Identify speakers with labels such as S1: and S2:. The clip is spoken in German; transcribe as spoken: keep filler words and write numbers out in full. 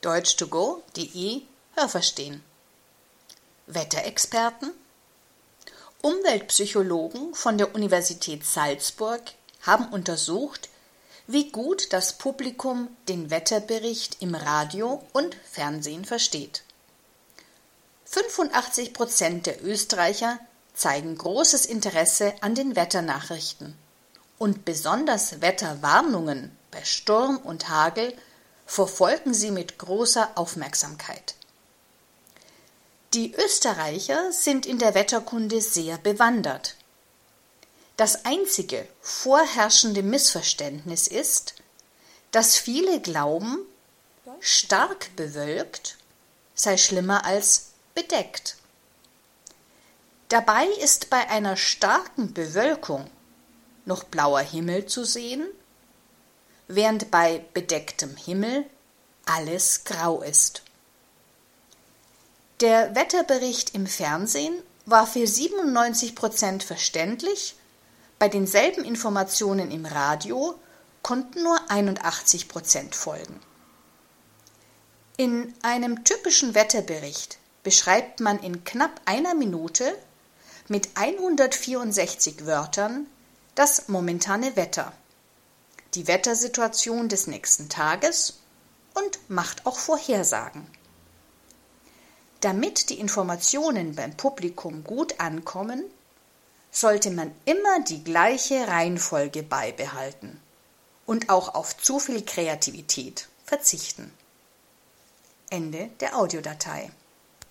S1: deutsch to go punkt de Hörverstehen. Wetterexperten? Umweltpsychologen von der Universität Salzburg haben untersucht, wie gut das Publikum den Wetterbericht im Radio und Fernsehen versteht. fünfundachtzig Prozent der Österreicher zeigen großes Interesse an den Wetternachrichten und besonders Wetterwarnungen bei Sturm und Hagel verfolgen sie mit großer Aufmerksamkeit. Die Österreicher sind in der Wetterkunde sehr bewandert. Das einzige vorherrschende Missverständnis ist, dass viele glauben, stark bewölkt sei schlimmer als bedeckt. Dabei ist bei einer starken Bewölkung noch blauer Himmel zu sehen, während bei bedecktem Himmel alles grau ist. Der Wetterbericht im Fernsehen war für siebenundneunzig Prozent verständlich, bei denselben Informationen im Radio konnten nur einundachtzig Prozent folgen. In einem typischen Wetterbericht beschreibt man in knapp einer Minute mit hundertvierundsechzig Wörtern das momentane Wetter, die Wettersituation des nächsten Tages und macht auch Vorhersagen. Damit die Informationen beim Publikum gut ankommen, sollte man immer die gleiche Reihenfolge beibehalten und auch auf zu viel Kreativität verzichten. Ende der Audiodatei.